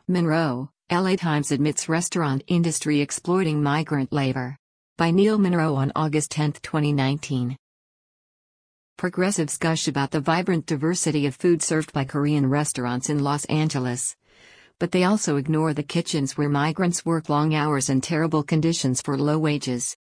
Monroe, LA Times admits restaurant industry exploiting migrant labor. By Neil Monroe on August 10, 2019. Progressives gush about the vibrant diversity of food served by Korean restaurants in Los Angeles. But they also ignore the kitchens where migrants work long hours and terrible conditions for low wages.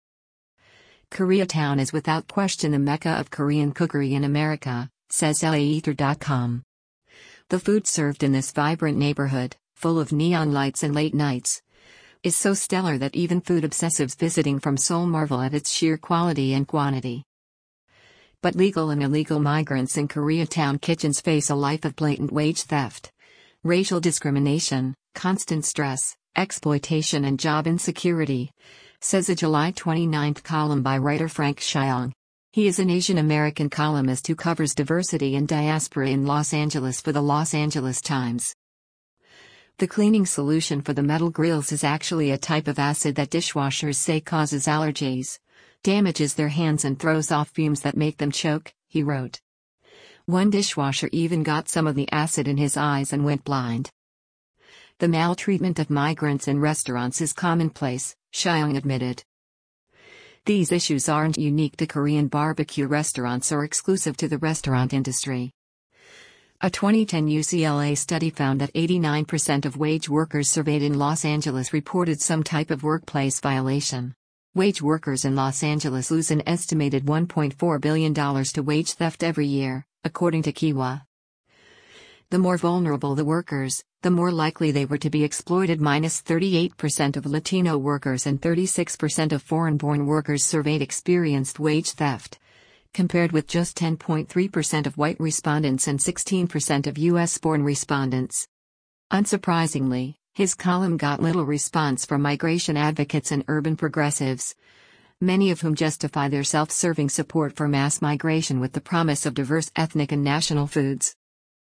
Koreatown is without question the mecca of Korean cookery in America, says LAether.com. The food served in this vibrant neighborhood, full of neon lights and late nights, is so stellar that even food obsessives visiting from Seoul marvel at its sheer quality and quantity. But legal and illegal migrants in Koreatown kitchens face a life of blatant wage theft, racial discrimination, constant stress, exploitation and job insecurity, says a July 29 column by writer Frank Shyong. He is an Asian American columnist who covers diversity and diaspora in Los Angeles for the Los Angeles Times. The cleaning solution for the metal grills is actually a type of acid that dishwashers say causes allergies, damages their hands and throws off fumes that make them choke, he wrote. One dishwasher even got some of the acid in his eyes and went blind. The maltreatment of migrants in restaurants is commonplace, Shyong admitted. These issues aren't unique to Korean barbecue restaurants or exclusive to the restaurant industry. A 2010 UCLA study found that 89% of wage workers surveyed in Los Angeles reported some type of workplace violation. Wage workers in Los Angeles lose an estimated $1.4 billion to wage theft every year, according to Kiwa. The more vulnerable the workers, the more likely they were to be exploited. 38% of Latino workers and 36% of foreign-born workers surveyed experienced wage theft, compared with just 10.3% of white respondents and 16% of U.S.-born respondents. Unsurprisingly, his column got little response from migration advocates and urban progressives, many of whom justify their self-serving support for mass migration with the promise of diverse ethnic and national foods.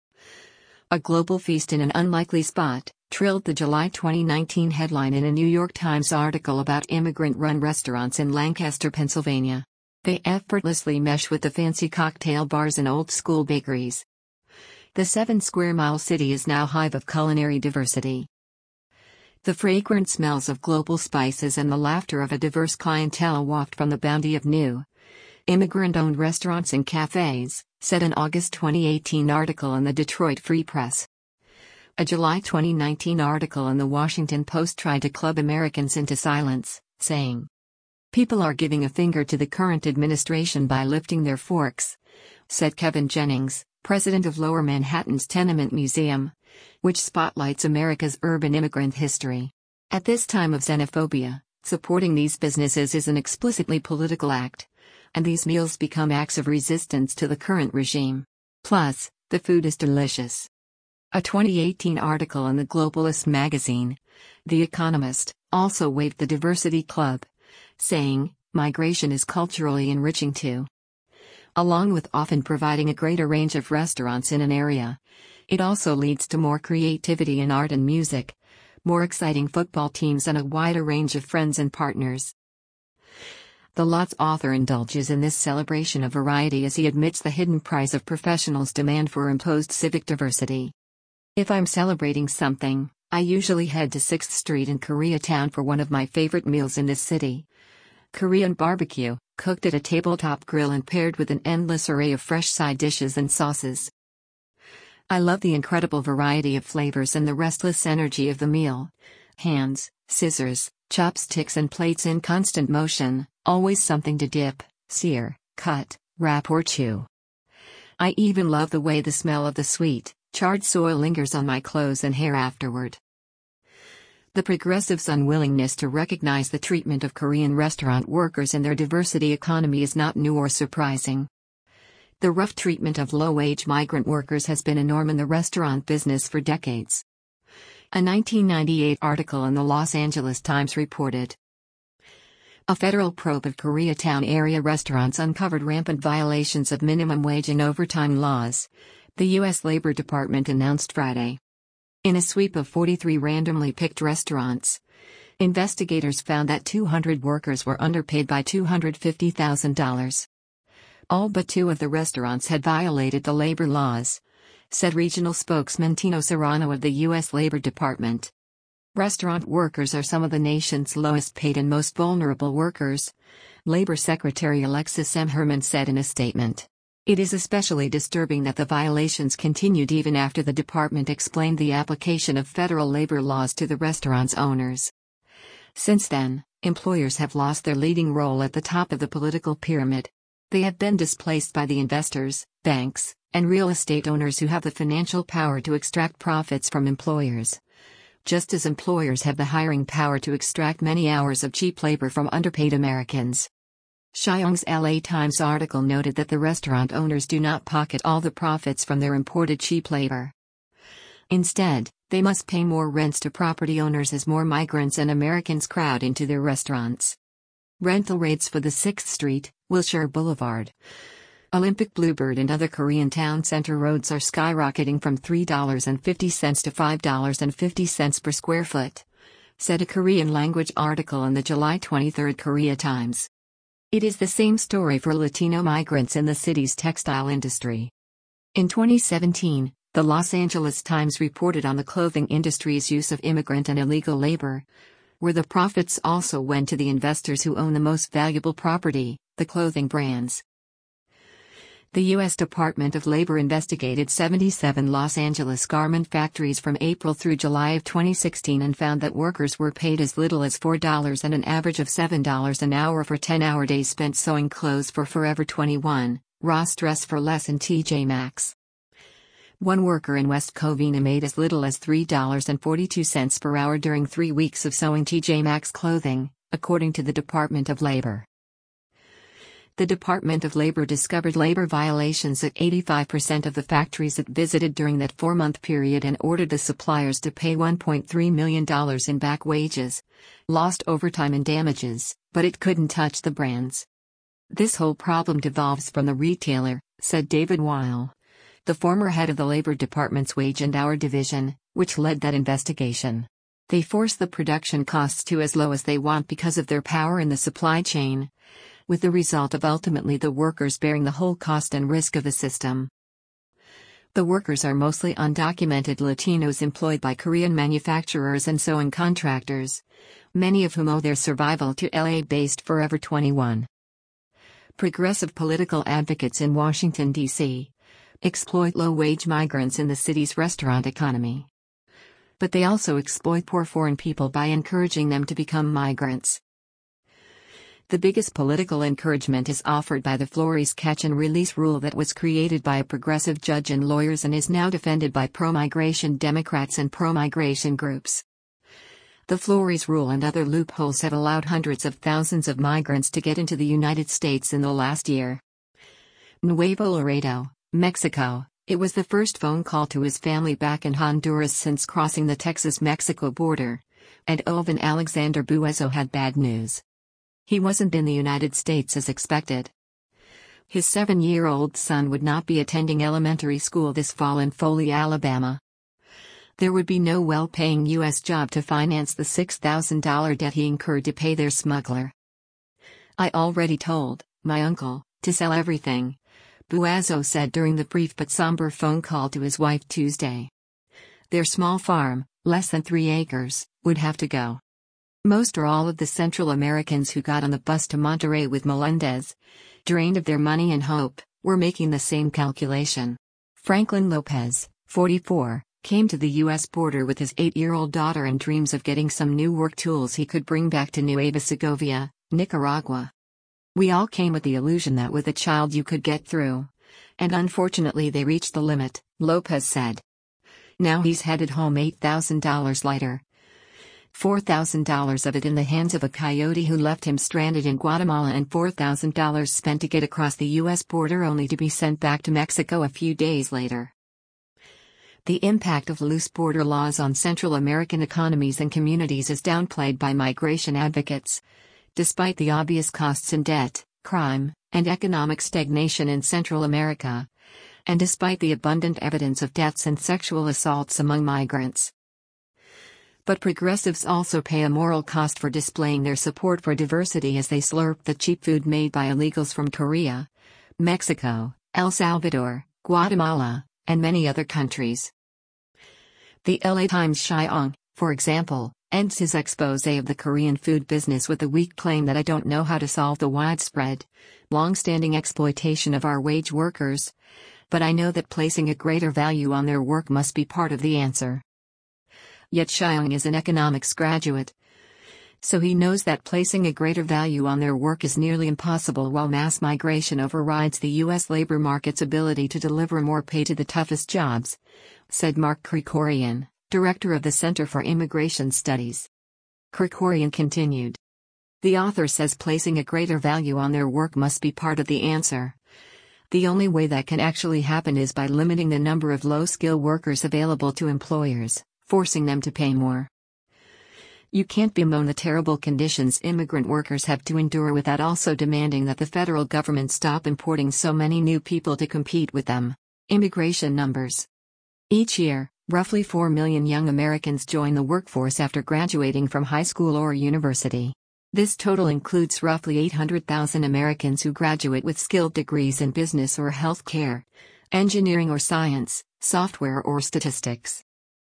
A global feast in an unlikely spot, trilled the July 2019 headline in a New York Times article about immigrant-run restaurants in Lancaster, Pennsylvania. They effortlessly mesh with the fancy cocktail bars and old-school bakeries. The 7-square-mile city is now a hive of culinary diversity. The fragrant smells of global spices and the laughter of a diverse clientele waft from the bounty of new, immigrant-owned restaurants and cafes, said an August 2018 article in the Detroit Free Press. A July 2019 article in the Washington Post tried to club Americans into silence, saying, "People are giving a finger to the current administration by lifting their forks," said Kevin Jennings, president of Lower Manhattan's Tenement Museum, which spotlights America's urban immigrant history. At this time of xenophobia, supporting these businesses is an explicitly political act, and these meals become acts of resistance to the current regime. Plus, the food is delicious. A 2018 article in the globalist magazine, The Economist, also waved the Diversity Club, saying, "Migration is culturally enriching too. Along with often providing a greater range of restaurants in an area, it also leads to more creativity in art and music, more exciting football teams and a wider range of friends and partners." The Lot's author indulges in this celebration of variety as he admits the hidden price of professionals' demand for imposed civic diversity. "If I'm celebrating something, I usually head to 6th Street in Koreatown for one of my favorite meals in this city. Korean barbecue, cooked at a tabletop grill and paired with an endless array of fresh side dishes and sauces. I love the incredible variety of flavors and the restless energy of the meal. Hands, scissors, chopsticks and plates in constant motion, always something to dip, sear, cut, wrap or chew. I even love the way the smell of the sweet, charred soil lingers on my clothes and hair afterward." The progressives' unwillingness to recognize the treatment of Korean restaurant workers in their diversity economy is not new or surprising. The rough treatment of low-wage migrant workers has been a norm in the restaurant business for decades. A 1998 article in the Los Angeles Times reported, "A federal probe of Koreatown area restaurants uncovered rampant violations of minimum wage and overtime laws," the U.S. Labor Department announced Friday. In a sweep of 43 randomly picked restaurants, investigators found that 200 workers were underpaid by $250,000. All but 2 of the restaurants had violated the labor laws, said regional spokesman Tino Serrano of the U.S. Labor Department. Restaurant workers are some of the nation's lowest paid and most vulnerable workers, Labor Secretary Alexis M. Herman said in a statement. It is especially disturbing that the violations continued even after the department explained the application of federal labor laws to the restaurant's owners. Since then, employers have lost their leading role at the top of the political pyramid. They have been displaced by the investors, banks, and real estate owners who have the financial power to extract profits from employers. Just as employers have the hiring power to extract many hours of cheap labor from underpaid Americans. Xiong's LA Times article noted that the restaurant owners do not pocket all the profits from their imported cheap labor. Instead, they must pay more rents to property owners as more migrants and Americans crowd into their restaurants. Rental rates for the 6th Street, Wilshire Boulevard, Olympic Bluebird and other Korean town center roads are skyrocketing from $3.50 to $5.50 per square foot, said a Korean-language article in the July 23 Korea Times. It is the same story for Latino migrants in the city's textile industry. In 2017, the Los Angeles Times reported on the clothing industry's use of immigrant and illegal labor, where the profits also went to the investors who own the most valuable property, the clothing brands. The U.S. Department of Labor investigated 77 Los Angeles garment factories from April through July of 2016 and found that workers were paid as little as $4 and an average of $7 an hour for 10-hour days spent sewing clothes for Forever 21, Ross Dress for Less and TJ Maxx. One worker in West Covina made as little as $3.42 per hour during 3 weeks of sewing TJ Maxx clothing, according to the Department of Labor. The Department of Labor discovered labor violations at 85% of the factories it visited during that 4-month period and ordered the suppliers to pay $1.3 million in back wages, lost overtime and damages, but it couldn't touch the brands. This whole problem devolves from the retailer, said David Weil, the former head of the Labor Department's Wage and Hour Division, which led that investigation. They force the production costs to as low as they want because of their power in the supply chain, with the result of ultimately the workers bearing the whole cost and risk of the system. The workers are mostly undocumented Latinos employed by Korean manufacturers and sewing contractors, many of whom owe their survival to LA-based Forever 21. Progressive political advocates in Washington, D.C., exploit low-wage migrants in the city's restaurant economy. But they also exploit poor foreign people by encouraging them to become migrants. The biggest political encouragement is offered by the Flores catch-and-release rule that was created by a progressive judge and lawyers and is now defended by pro-migration Democrats and pro-migration groups. The Flores rule and other loopholes have allowed hundreds of thousands of migrants to get into the United States in the last year. Nuevo Laredo, Mexico. It was the first phone call to his family back in Honduras since crossing the Texas-Mexico border, and Oven Alexander Buezo had bad news. He wasn't in the United States as expected. His 7-year-old son would not be attending elementary school this fall in Foley, Alabama. There would be no well-paying U.S. job to finance the $6,000 debt he incurred to pay their smuggler. I already told my uncle to sell everything, Buezo said during the brief but somber phone call to his wife Tuesday. Their small farm, less than 3 acres, would have to go. Most or all of the Central Americans who got on the bus to Monterrey with Melendez, drained of their money and hope, were making the same calculation. Franklin Lopez, 44, came to the U.S. border with his 8-year-old daughter and dreams of getting some new work tools he could bring back to Nueva Segovia, Nicaragua. We all came with the illusion that with a child you could get through. And unfortunately they reached the limit, Lopez said. Now he's headed home $8,000 lighter. $4,000 of it in the hands of a coyote who left him stranded in Guatemala and $4,000 spent to get across the U.S. border only to be sent back to Mexico a few days later. The impact of loose border laws on Central American economies and communities is downplayed by migration advocates, despite the obvious costs in debt, crime, and economic stagnation in Central America, and despite the abundant evidence of deaths and sexual assaults among migrants. But progressives also pay a moral cost for displaying their support for diversity as they slurp the cheap food made by illegals from Korea, Mexico, El Salvador, Guatemala, and many other countries. The LA Times' Shyong, for example, ends his exposé of the Korean food business with the weak claim that I don't know how to solve the widespread, long-standing exploitation of our wage workers, but I know that placing a greater value on their work must be part of the answer. Yet Shyong is an economics graduate, so he knows that placing a greater value on their work is nearly impossible while mass migration overrides the U.S. labor market's ability to deliver more pay to the toughest jobs, said Mark Krikorian, director of the Center for Immigration Studies. Krikorian continued. The author says placing a greater value on their work must be part of the answer. The only way that can actually happen is by limiting the number of low-skill workers available to employers, forcing them to pay more. You can't bemoan the terrible conditions immigrant workers have to endure without also demanding that the federal government stop importing so many new people to compete with them. Immigration numbers. Each year, roughly 4 million young Americans join the workforce after graduating from high school or university. This total includes roughly 800,000 Americans who graduate with skilled degrees in business or health care, engineering or science, software or statistics.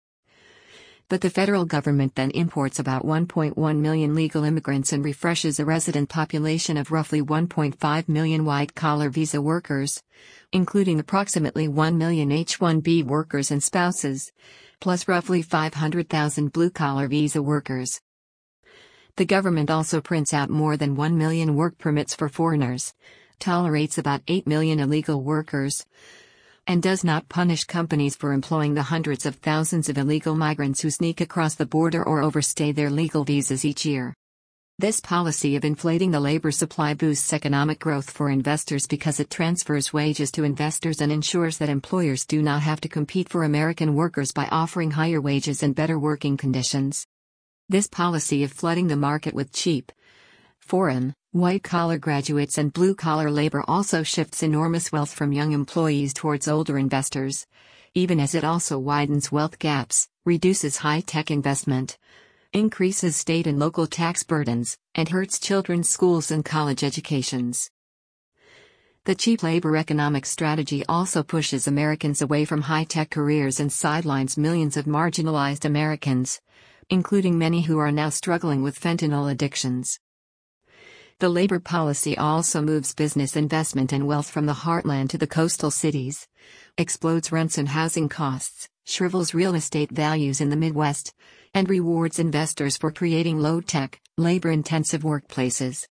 But the federal government then imports about 1.1 million legal immigrants and refreshes a resident population of roughly 1.5 million white-collar visa workers, including approximately 1 million H-1B workers and spouses, plus roughly 500,000 blue-collar visa workers. The government also prints out more than 1 million work permits for foreigners, tolerates about 8 million illegal workers, and does not punish companies for employing the hundreds of thousands of illegal migrants who sneak across the border or overstay their legal visas each year. This policy of inflating the labor supply boosts economic growth for investors because it transfers wages to investors and ensures that employers do not have to compete for American workers by offering higher wages and better working conditions. This policy of flooding the market with cheap, foreign, white-collar graduates and blue-collar labor also shifts enormous wealth from young employees towards older investors, even as it also widens wealth gaps, reduces high-tech investment, increases state and local tax burdens, and hurts children's schools and college educations. The cheap labor economic strategy also pushes Americans away from high-tech careers and sidelines millions of marginalized Americans, including many who are now struggling with fentanyl addictions. The labor policy also moves business investment and wealth from the heartland to the coastal cities, explodes rents and housing costs, shrivels real estate values in the Midwest, and rewards investors for creating low-tech, labor-intensive workplaces.